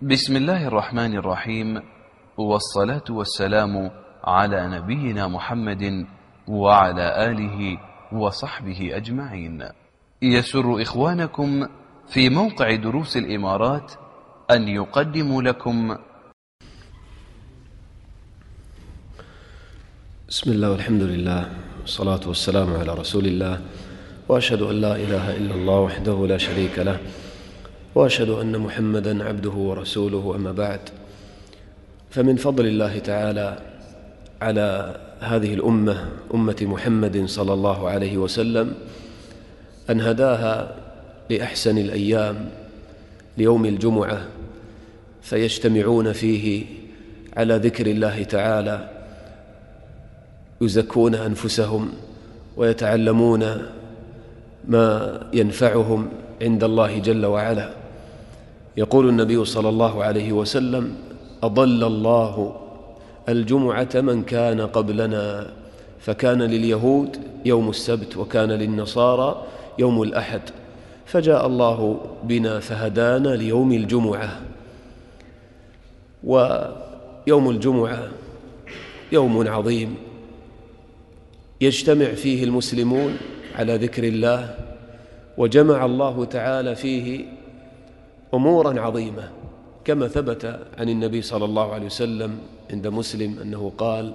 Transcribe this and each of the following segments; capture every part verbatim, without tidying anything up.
بسم الله الرحمن الرحيم، والصلاة والسلام على نبينا محمد وعلى آله وصحبه أجمعين. يسر إخوانكم في موقع دروس الإمارات أن يقدموا لكم بسم الله والحمد لله والصلاة والسلام على رسول الله، وأشهد أن لا إله إلا الله وحده لا شريك له، وأشهد أن محمدًا عبده ورسوله. أما بعد، فمن فضل الله تعالى على هذه الأمة أمة محمد صلى الله عليه وسلم أن هداها لأحسن الأيام ليوم الجمعة، فيجتمعون فيه على ذكر الله تعالى، يزكون أنفسهم ويتعلمون ما ينفعهم عند الله جل وعلا. يقول النبي صلى الله عليه وسلم: أضل الله الجمعة من كان قبلنا، فكان لليهود يوم السبت وكان للنصارى يوم الأحد، فجاء الله بنا فهدانا ليوم الجمعة. ويوم الجمعة يوم عظيم يجتمع فيه المسلمون على ذكر الله، وجمع الله تعالى فيه أمورا عظيمة، كما ثبت عن النبي صلى الله عليه وسلم عند مسلم أنه قال: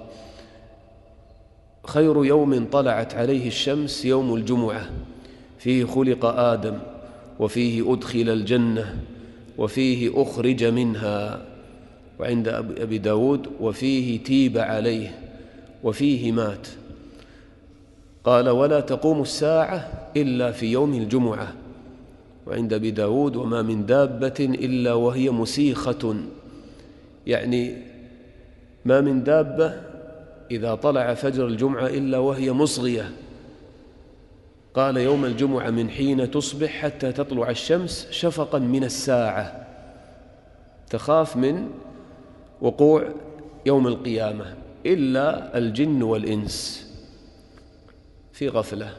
خير يوم طلعت عليه الشمس يوم الجمعة، فيه خلق آدم، وفيه أدخل الجنة، وفيه أخرج منها. وعند أبي داود: وفيه تيب عليه، وفيه مات. قال: ولا تقوم الساعة إلا في يوم الجمعة. وعند أبي داود: وما من دابة إلا وهي مسيخة، يعني ما من دابة إذا طلع فجر الجمعة إلا وهي مصغية. قال: يوم الجمعة من حين تصبح حتى تطلع الشمس شفقا من الساعة، تخاف من وقوع يوم القيامة، إلا الجن والإنس في غفلة.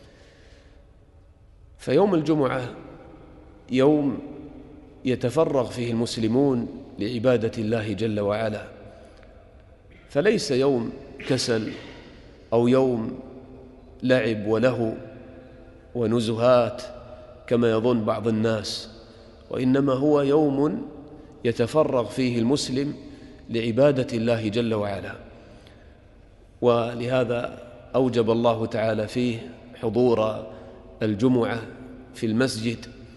فيوم الجمعة يوم يتفرغ فيه المسلمون لعبادة الله جل وعلا، فليس يوم كسل أو يوم لعب وله ونزهات كما يظن بعض الناس، وإنما هو يوم يتفرغ فيه المسلم لعبادة الله جل وعلا. ولهذا أوجب الله تعالى فيه حضور الجمعة في المسجد،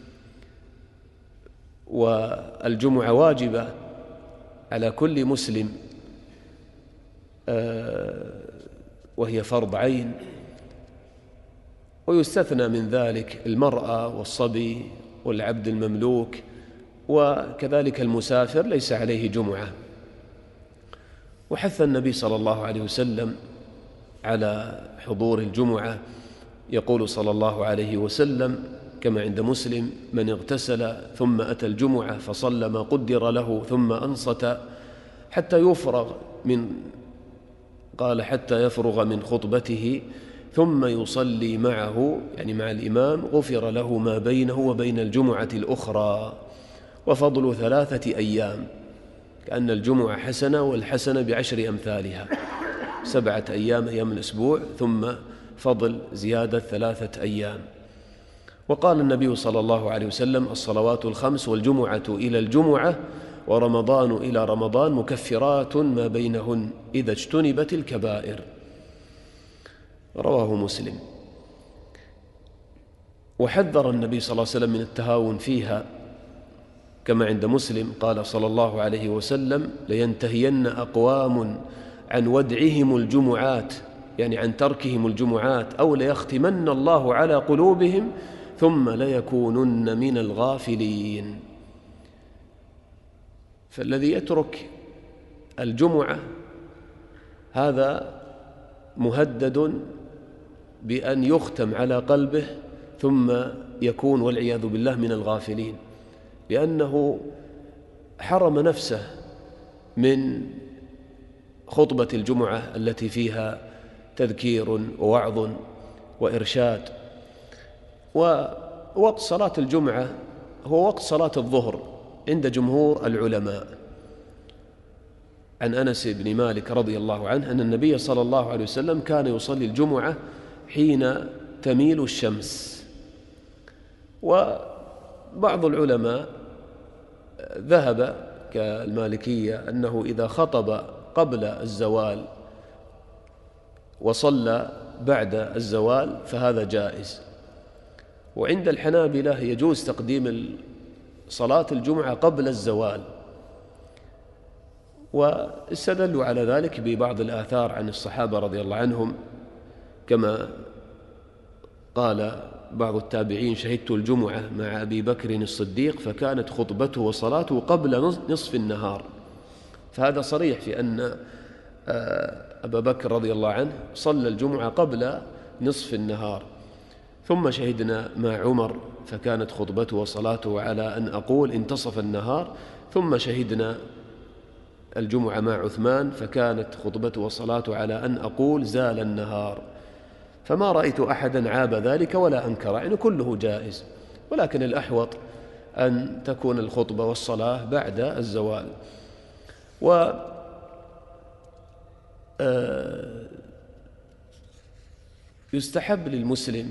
والجمعة واجبة على كل مسلم، وهي فرض عين، ويستثنى من ذلك المرأة والصبي والعبد المملوك، وكذلك المسافر ليس عليه جمعة. وحث النبي صلى الله عليه وسلم على حضور الجمعة، يقول صلى الله عليه وسلم كما عند مسلم: من اغتسل ثم أتى الجمعة فصلى ما قدر له ثم أنصت حتى يفرغ من قال حتى يفرغ من خطبته ثم يصلي معه، يعني مع الإمام، غفر له ما بينه وبين الجمعة الأخرى. وفضل ثلاثة أيام، كأن الجمعة حسنة، والحسنة بعشر أمثالها، سبعة أيام أيام الأسبوع، ثم فضل زيادة ثلاثة أيام. وقال النبي صلى الله عليه وسلم: الصلوات الخمس والجمعة إلى الجمعة ورمضان إلى رمضان مكفرات ما بينهن إذا اجتنبت الكبائر. رواه مسلم. وحذر النبي صلى الله عليه وسلم من التهاون فيها، كما عند مسلم قال صلى الله عليه وسلم: لينتهين أقوام عن ودعهم الجمعات، يعني عن تركهم الجمعات، أو ليختمن الله على قلوبهم ثم ليكونن من الغافلين. فالذي يترك الجمعة هذا مهدد بأن يختم على قلبه ثم يكون والعياذ بالله من الغافلين، لأنه حرم نفسه من خطبة الجمعة التي فيها تذكير ووعظ وإرشاد. ووقت صلاة الجمعة هو وقت صلاة الظهر، عند جمهور العلماء عن أنس بن مالك رضي الله عنه أن النبي صلى الله عليه وسلم كان يصلي الجمعة حين تميل الشمس. وبعض العلماء ذهب كالمالكية أنه إذا خطب قبل الزوال وصلى بعد الزوال فهذا جائز. وعند الحنابلة يجوز تقديم صلاة الجمعة قبل الزوال، واستدلوا على ذلك ببعض الآثار عن الصحابة رضي الله عنهم، كما قال بعض التابعين: شهدت الجمعة مع أبي بكر الصديق فكانت خطبته وصلاته قبل نصف النهار. فهذا صريح في أن أبا بكر رضي الله عنه صلى الجمعة قبل نصف النهار. ثم شهدنا مع عمر فكانت خطبته وصلاته على أن أقول انتصف النهار. ثم شهدنا الجمعة مع عثمان فكانت خطبته وصلاته على أن أقول زال النهار. فما رأيت أحدا عاب ذلك ولا أنكر، يعني كله جائز، ولكن الأحوط أن تكون الخطبة والصلاة بعد الزوال. و يستحب للمسلم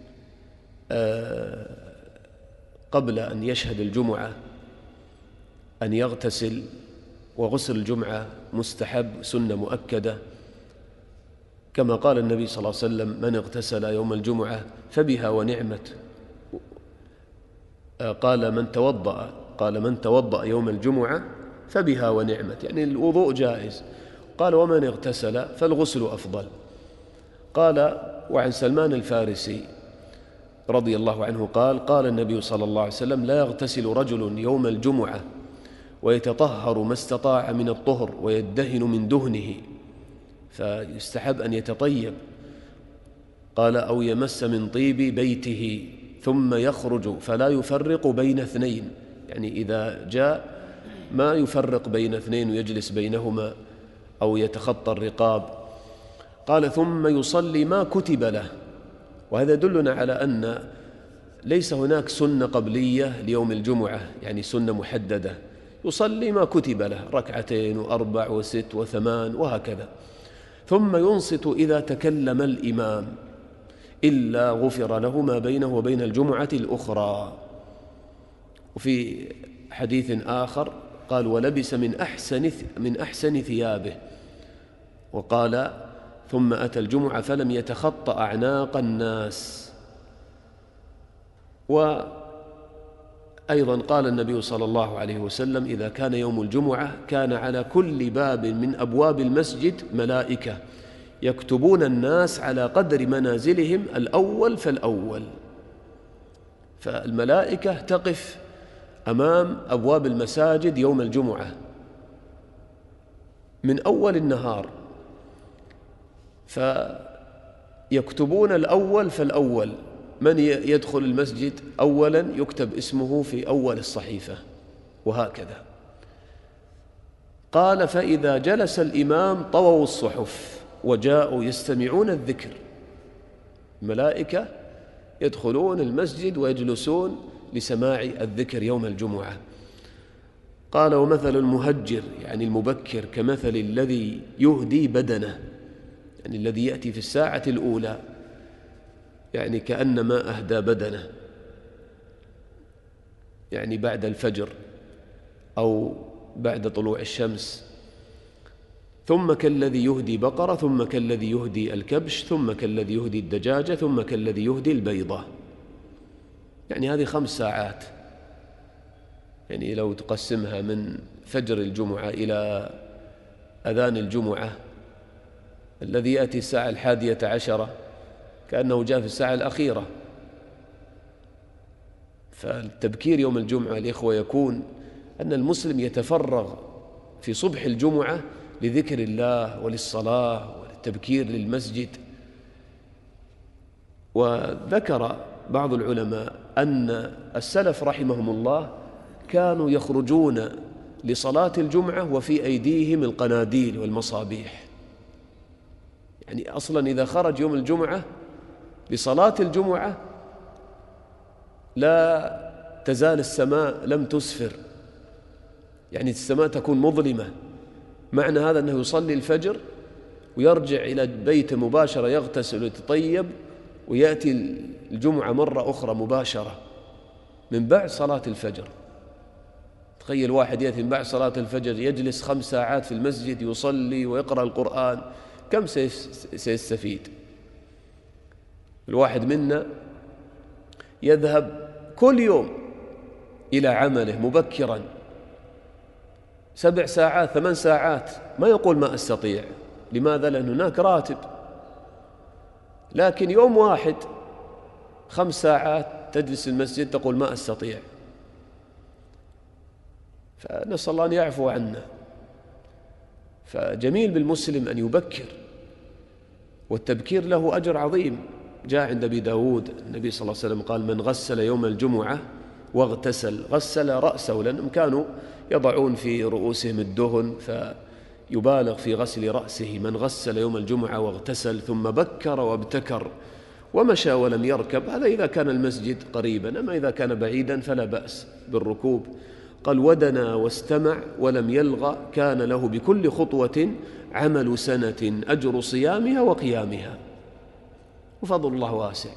قبل أن يشهد الجمعة أن يغتسل، وغسل الجمعة مستحب سنة مؤكدة، كما قال النبي صلى الله عليه وسلم: من اغتسل يوم الجمعة فبها ونعمت. قال من توضأ قال من توضأ يوم الجمعة فبها ونعمت، يعني الوضوء جائز. قال ومن اغتسل فالغسل أفضل. قال وعن سلمان الفارسي رضي الله عنه قال: قال النبي صلى الله عليه وسلم: لا يغتسل رجل يوم الجمعة ويتطهر ما استطاع من الطهر ويدهن من دهنه، فيستحب أن يتطيب. قال: أو يمس من طيب بيته ثم يخرج فلا يفرق بين اثنين، يعني إذا جاء ما يفرق بين اثنين ويجلس بينهما أو يتخطى الرقاب. قال: ثم يصلي ما كتب له. وهذا يدلنا على أن ليس هناك سنة قبلية ليوم الجمعة، يعني سنة محددة، يصلي ما كتب له، ركعتين وأربع وست وثمان وهكذا. ثم ينصت إذا تكلم الإمام إلا غفر له ما بينه وبين الجمعة الأخرى. وفي حديث آخر قال: ولبس من أحسن من أحسن ثيابه. وقال: ثم أتى الجمعة فلم يتخطى أعناق الناس. وأيضا قال النبي صلى الله عليه وسلم: إذا كان يوم الجمعة كان على كل باب من أبواب المسجد ملائكة يكتبون الناس على قدر منازلهم الأول فالأول. فالملائكة تقف أمام أبواب المساجد يوم الجمعة من أول النهار، فيكتبون الأول فالأول، من يدخل المسجد أولا يكتب اسمه في أول الصحيفة، وهكذا. قال: فإذا جلس الإمام طووا الصحف وجاءوا يستمعون الذكر. الملائكة يدخلون المسجد ويجلسون لسماع الذكر يوم الجمعة. قال: ومثل المهجر، يعني المبكر، كمثل الذي يهدي بدنه، يعني الذي يأتي في الساعة الأولى، يعني كأنما أهدى بدنه، يعني بعد الفجر أو بعد طلوع الشمس. ثم كالذي يهدي بقرة، ثم كالذي يهدي الكبش، ثم كالذي يهدي الدجاجة، ثم كالذي يهدي البيضة. يعني هذه خمس ساعات، يعني لو تقسمها من فجر الجمعة إلى أذان الجمعة، الذي يأتي الساعة الحادية عشرة كأنه جاء في الساعة الأخيرة. فالتبكير يوم الجمعة الإخوة يكون أن المسلم يتفرغ في صبح الجمعة لذكر الله وللصلاة وللتبكير للمسجد. وذكر بعض العلماء أن السلف رحمهم الله كانوا يخرجون لصلاة الجمعة وفي أيديهم القناديل والمصابيح، يعني أصلا إذا خرج يوم الجمعة لصلاة الجمعة لا تزال السماء لم تسفر يعني السماء تكون مظلمة. معنى هذا أنه يصلي الفجر ويرجع إلى بيته مباشرة، يغتسل ويتطيب، ويأتي الجمعة مرة أخرى مباشرة من بعد صلاة الفجر. تخيل واحد يأتي من بعد صلاة الفجر يجلس خمس ساعات في المسجد يصلي ويقرأ القرآن، كم سيستفيد؟ الواحد منا يذهب كل يوم إلى عمله مبكرا سبع ساعات ثمان ساعات، ما يقول ما أستطيع. لماذا؟ لأن هناك راتب. لكن يوم واحد خمس ساعات تجلس في المسجد تقول ما أستطيع. فنسأل الله أن يعفو عنا. فجميل بالمسلم أن يبكر، والتبكير له أجر عظيم. جاء عند أبي داود النبي صلى الله عليه وسلم قال: من غسل يوم الجمعة واغتسل، غسل رأسه، لأنهم كانوا يضعون في رؤوسهم الدهن فيبالغ في غسل رأسه. من غسل يوم الجمعة واغتسل ثم بكر وابتكر ومشى ولم يركب، هذا إذا كان المسجد قريبا، أما إذا كان بعيدا فلا بأس بالركوب. قال: ودنا واستمع ولم يلغى، كان له بكل خطوة عمل سنة أجر صيامها وقيامها. وفضل الله واسع،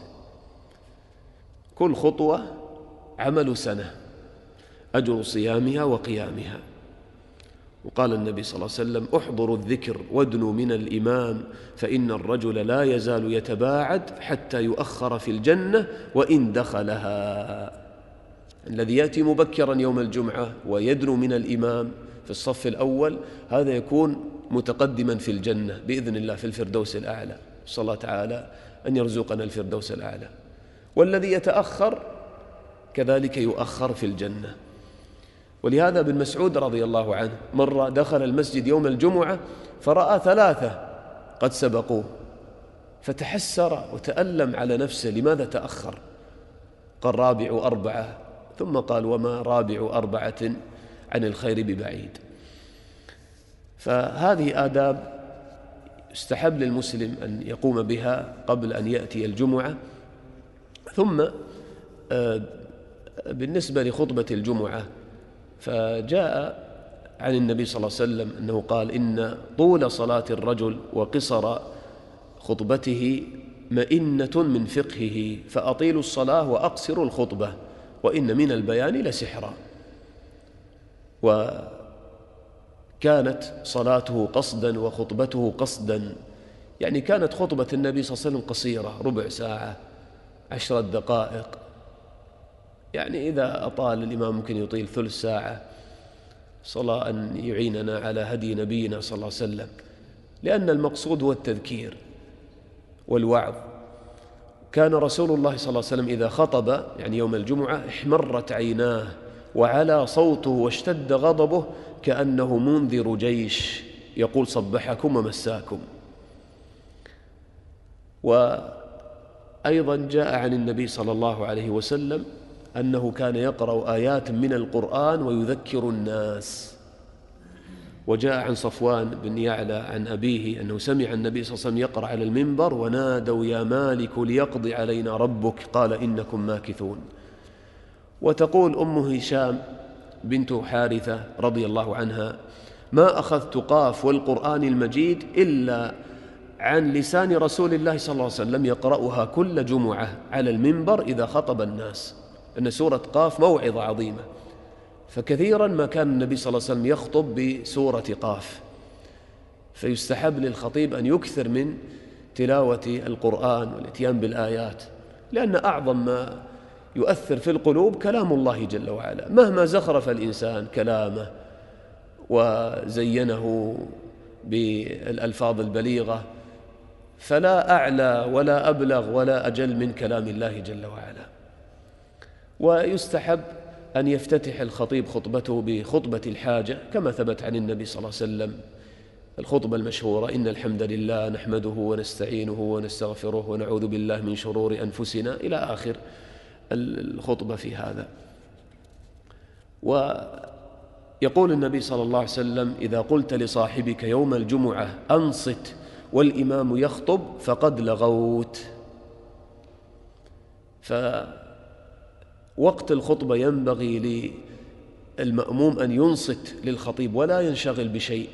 كل خطوة عمل سنة أجر صيامها وقيامها. وقال النبي صلى الله عليه وسلم: احضروا الذكر وادنوا من الإمام، فإن الرجل لا يزال يتباعد حتى يؤخر في الجنة وإن دخلها. الذي يأتي مبكرا يوم الجمعة ويدنو من الإمام في الصف الأول هذا يكون متقدما في الجنة بإذن الله في الفردوس الأعلى. صلى الله تعالى أن يرزقنا الفردوس الأعلى. والذي يتأخر كذلك يؤخر في الجنة. ولهذا ابن مسعود رضي الله عنه مرة دخل المسجد يوم الجمعة فرأى ثلاثة قد سبقوه، فتحسر وتألم على نفسه لماذا تأخر. قال: رابع أربعة، ثم قال: وما رابع أربعة عن الخير ببعيد. فهذه آداب يستحب للمسلم أن يقوم بها قبل أن يأتي الجمعة. ثم بالنسبة لخطبة الجمعة، فجاء عن النبي صلى الله عليه وسلم أنه قال: إن طول صلاة الرجل وقصر خطبته مئنة من فقهه، فأطيلوا الصلاة وأقصروا الخطبة، وإن من البيان لسحرا. وكانت صلاته قصدا وخطبته قصدا، يعني كانت خطبة النبي صلى الله عليه وسلم قصيرة، ربع ساعة، عشرة دقائق. يعني إذا أطال الإمام ممكن يطيل ثلث ساعة. صلاة أن يعيننا على هدي نبينا صلى الله عليه وسلم، لأن المقصود هو التذكير والوعظ. كان رسول الله صلى الله عليه وسلم إذا خطب يعني يوم الجمعة احمرت عيناه وعلى صوته واشتد غضبه كأنه منذر جيش يقول: صبحكم ومساكم. وأيضا جاء عن النبي صلى الله عليه وسلم أنه كان يقرأ آيات من القرآن ويذكر الناس. وجاء عن صفوان بن يعلى عن أبيه أنه سمع النبي صلى الله عليه وسلم يقرأ على المنبر: ونادوا يا مالك ليقضي علينا ربك قال إنكم ماكثون. وتقول أم هشام بنت حارثة رضي الله عنها: ما أخذت قاف والقرآن المجيد إلا عن لسان رسول الله صلى الله عليه وسلم يقرأها كل جمعة على المنبر إذا خطب الناس، أن سورة قاف موعظة عظيمة. فكثيرا ما كان النبي صلى الله عليه وسلم يخطب بسورة قاف. فيستحب للخطيب أن يكثر من تلاوة القرآن والاتيان بالآيات، لأن أعظم ما يؤثر في القلوب كلام الله جل وعلا. مهما زخرف الإنسان كلامه وزينه بالألفاظ البليغة، فلا أعلى ولا أبلغ ولا أجل من كلام الله جل وعلا. ويستحب أن يفتتح الخطيب خطبته بخطبة الحاجة كما ثبت عن النبي صلى الله عليه وسلم الخطبة المشهورة: إن الحمد لله نحمده ونستعينه ونستغفره ونعوذ بالله من شرور أنفسنا، إلى آخر الخطبة في هذا. ويقول النبي صلى الله عليه وسلم: إذا قلت لصاحبك يوم الجمعة أنصت والإمام يخطب فقد لغوت. فوقت الخطبة ينبغي المأموم أن ينصت للخطيب ولا ينشغل بشيء.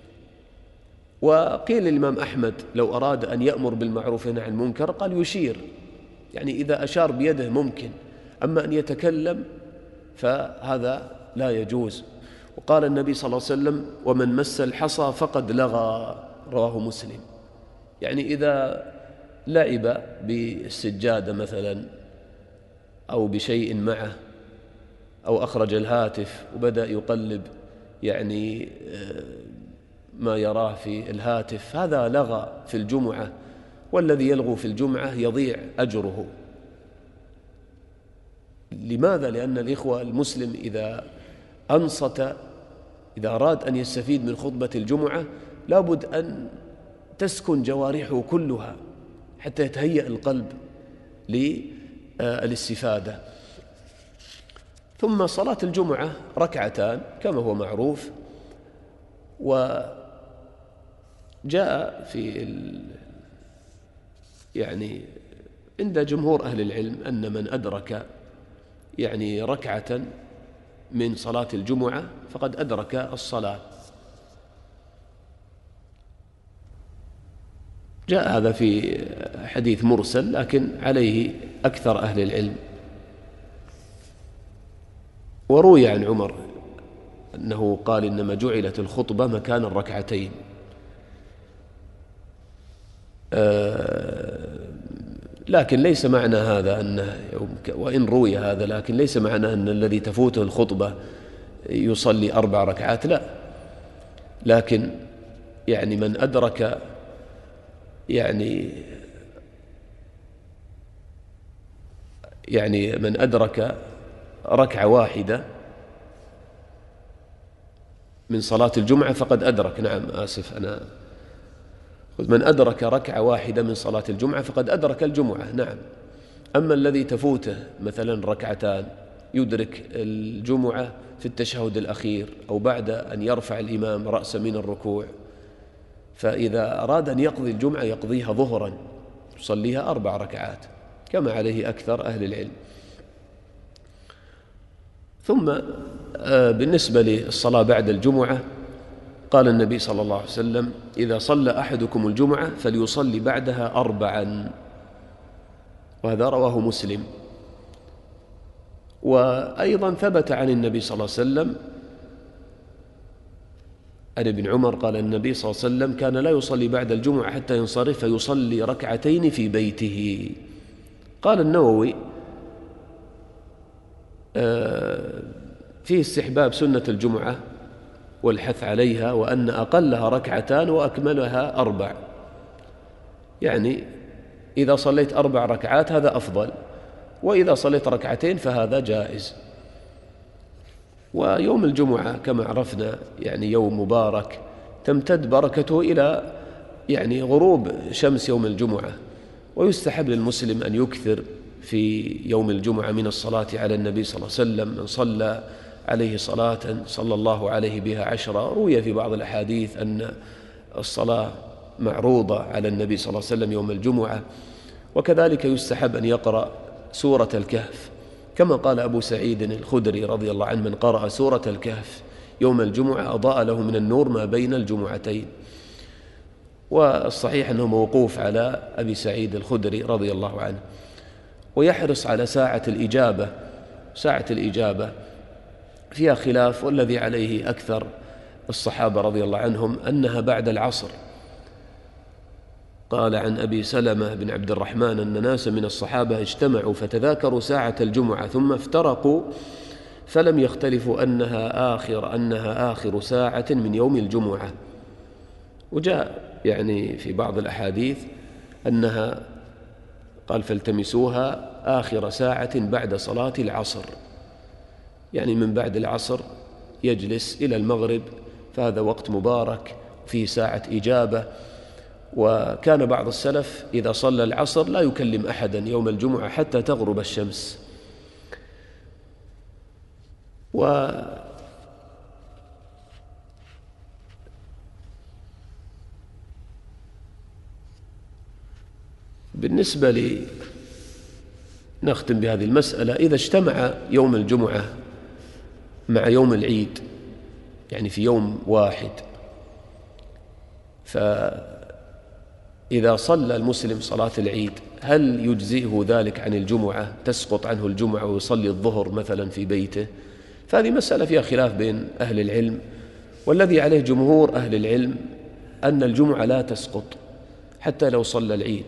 وقيل للإمام أحمد لو أراد أن يأمر بالمعروف وينهى عن المنكر قال يشير، يعني إذا أشار بيده ممكن، أما أن يتكلم فهذا لا يجوز. وقال النبي صلى الله عليه وسلم: ومن مس الحصى فقد لغى، رواه مسلم. يعني إذا لعب بالسجادة مثلا أو بشيء معه أو أخرج الهاتف وبدأ يقلب يعني ما يراه في الهاتف، هذا لغى في الجمعة، والذي يلغو في الجمعة يضيع أجره. لماذا؟ لأن الإخوة المسلم إذا أنصت، إذا أراد أن يستفيد من خطبة الجمعة لابد أن تسكن جوارحه كلها حتى يتهيأ القلب للاستفادة. ثم صلاة الجمعة ركعتان كما هو معروف، وجاء في ال... يعني عند جمهور أهل العلم أن من أدرك يعني ركعة من صلاة الجمعة فقد أدرك الصلاة. جاء هذا في حديث مرسل لكن عليه أكثر أهل العلم. وروي عن عمر أنه قال: إنما جعلت الخطبة مكان الركعتين. آه لكن ليس معنى هذا أنه، وإن روي هذا، لكن ليس معنى أن الذي تفوته الخطبة يصلي أربع ركعات، لا، لكن يعني من أدرك يعني يعني من أدرك ركعة واحدة من صلاة الجمعة فقد أدرك، نعم آسف أنا من أدرك ركعة واحدة من صلاة الجمعة فقد أدرك الجمعة، نعم. أما الذي تفوته مثلا ركعتان يدرك الجمعة في التشهد الأخير أو بعد أن يرفع الإمام رأسه من الركوع، فإذا أراد أن يقضي الجمعة يقضيها ظهرا يصليها أربع ركعات كما عليه أكثر أهل العلم. ثم بالنسبة للصلاة بعد الجمعة قال النبي صلى الله عليه وسلم: إذا صلى أحدكم الجمعة فليصلي بعدها أربعا، وهذا رواه مسلم. وأيضا ثبت عن النبي صلى الله عليه وسلم عن ابن عمر قال النبي صلى الله عليه وسلم: كان لا يصلي بعد الجمعة حتى ينصرف فيصلي ركعتين في بيته. قال النووي: فيه استحباب سنة الجمعة والحث عليها، وأن أقلها ركعتان وأكملها أربع، يعني إذا صليت أربع ركعات هذا أفضل، وإذا صليت ركعتين فهذا جائز. ويوم الجمعة كما عرفنا يعني يوم مبارك تمتد بركته إلى يعني غروب شمس يوم الجمعة، ويستحب للمسلم أن يكثر في يوم الجمعة من الصلاة على النبي صلى الله عليه وسلم. من صلى عليه صلاة صلى الله عليه بها عشرة. روي في بعض الأحاديث أن الصلاة معروضة على النبي صلى الله عليه وسلم يوم الجمعة. وكذلك يستحب أن يقرأ سورة الكهف، كما قال أبو سعيد الخدري رضي الله عنه: من قرأ سورة الكهف يوم الجمعة أضاء له من النور ما بين الجمعتين. والصحيح أنه موقوف على أبي سعيد الخدري رضي الله عنه. ويحرص على ساعة الإجابة. ساعة الإجابة فيها خلاف، والذي عليه أكثر الصحابة رضي الله عنهم أنها بعد العصر. قال عن أبي سلمة بن عبد الرحمن أن ناسا من الصحابة اجتمعوا فتذاكروا ساعة الجمعة ثم افترقوا فلم يختلفوا أنها آخر أنها آخر ساعة من يوم الجمعة. وجاء يعني في بعض الأحاديث أنها قال: فالتمسوها آخر ساعة بعد صلاة العصر، يعني من بعد العصر يجلس إلى المغرب، فهذا وقت مبارك فيه ساعة إجابة. وكان بعض السلف إذا صلى العصر لا يكلم أحدا يوم الجمعة حتى تغرب الشمس. و بالنسبة لي نختم بهذه المسألة: إذا اجتمع يوم الجمعة مع يوم العيد، يعني في يوم واحد، فإذا صلى المسلم صلاة العيد هل يجزئه ذلك عن الجمعة؟ تسقط عنه الجمعة ويصلي الظهر مثلا في بيته؟ فهذه مسألة فيها خلاف بين أهل العلم، والذي عليه جمهور أهل العلم أن الجمعة لا تسقط حتى لو صلى العيد،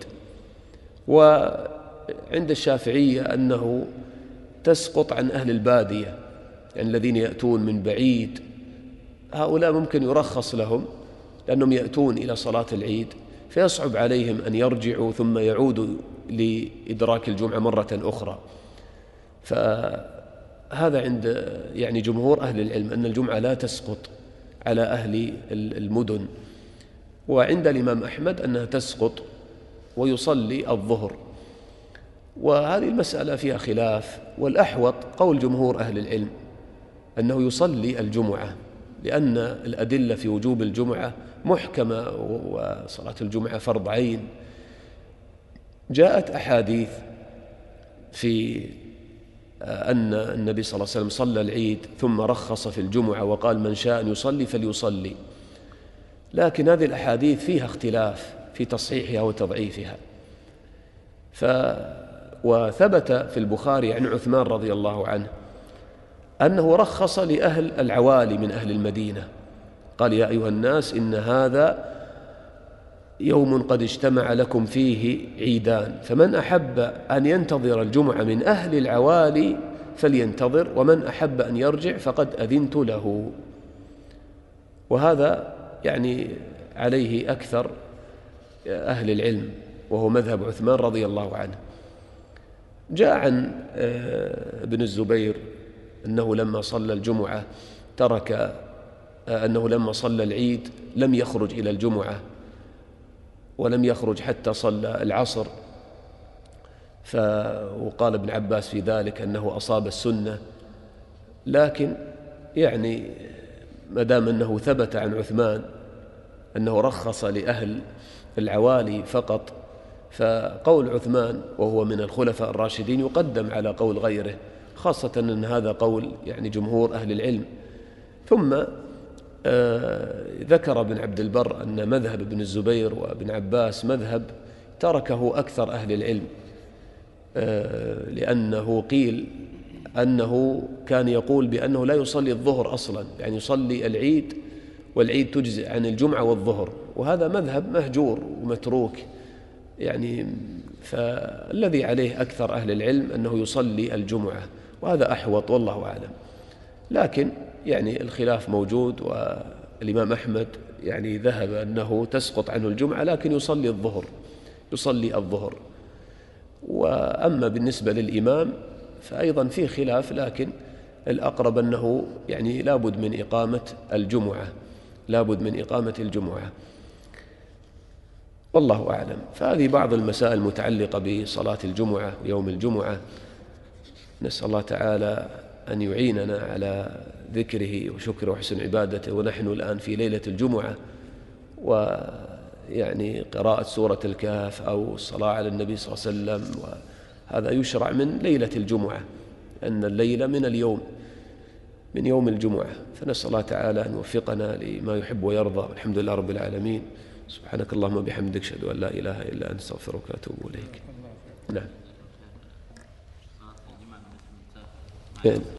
وعند الشافعية أنه تسقط عن أهل البادية، يعني الذين يأتون من بعيد، هؤلاء ممكن يرخص لهم لأنهم يأتون إلى صلاة العيد فيصعب عليهم أن يرجعوا ثم يعودوا لإدراك الجمعة مرة أخرى. فهذا عند يعني جمهور أهل العلم أن الجمعة لا تسقط على أهل المدن، وعند الإمام أحمد أنها تسقط ويصلي الظهر. وهذه المسألة فيها خلاف، والأحوط قول جمهور أهل العلم أنه يصلي الجمعة، لأن الأدلة في وجوب الجمعة محكمة، وصلاة الجمعة فرض عين. جاءت أحاديث في أن النبي صلى الله عليه وسلم صلى العيد ثم رخص في الجمعة وقال من شاء أن يصلي فليصلي، لكن هذه الأحاديث فيها اختلاف في تصحيحها وتضعيفها. ف وثبت في البخاري عن عثمان رضي الله عنه أنه رخص لأهل العوالي من أهل المدينة، قال يا أيها الناس إن هذا يوم قد اجتمع لكم فيه عيدان، فمن أحب أن ينتظر الجمعة من أهل العوالي فلينتظر، ومن أحب أن يرجع فقد أذنت له. وهذا يعني عليه أكثر أهل العلم، وهو مذهب عثمان رضي الله عنه. جاء عن ابن الزبير أنه لما صلى الجمعة ترك أنه لما صلى العيد لم يخرج إلى الجمعة ولم يخرج حتى صلى العصر، ف... وقال ابن عباس في ذلك أنه أصاب السنة. لكن يعني ما دام أنه ثبت عن عثمان أنه رخص لأهل العوالي فقط، فقول عثمان وهو من الخلفاء الراشدين يقدم على قول غيره، خاصة أن هذا قول يعني جمهور أهل العلم. ثم آه ذكر ابن عبد البر أن مذهب ابن الزبير وابن عباس مذهب تركه أكثر أهل العلم، آه لأنه قيل أنه كان يقول بأنه لا يصلي الظهر أصلا، يعني يصلي العيد والعيد تجزئ عن الجمعة والظهر، وهذا مذهب مهجور ومتروك يعني. فالذي عليه أكثر أهل العلم أنه يصلي الجمعة، وهذا أحوط والله أعلم. لكن يعني الخلاف موجود، والإمام أحمد يعني ذهب أنه تسقط عنه الجمعة لكن يصلي الظهر يصلي الظهر. وأما بالنسبة للإمام فأيضا في خلاف، لكن الأقرب أنه يعني لابد من إقامة الجمعة لابد من إقامة الجمعة والله أعلم. فهذه بعض المسائل المتعلقة بصلاة الجمعة ويوم الجمعة. نسأل الله تعالى أن يعيننا على ذكره وشكره وحسن عبادته، ونحن الآن في ليلة الجمعة، ويعني قراءة سورة الكهف أو الصلاة على النبي صلى الله عليه وسلم، وهذا يشرع من ليلة الجمعة، أن الليلة من اليوم من يوم الجمعة. فنسأل الله تعالى أن يوفقنا لما يحب ويرضى، والحمد لله رب العالمين. سبحانك اللهم وبحمدك، أشهد أن لا إله إلا أنت، أستغفرك وأتوب إليك. نعم.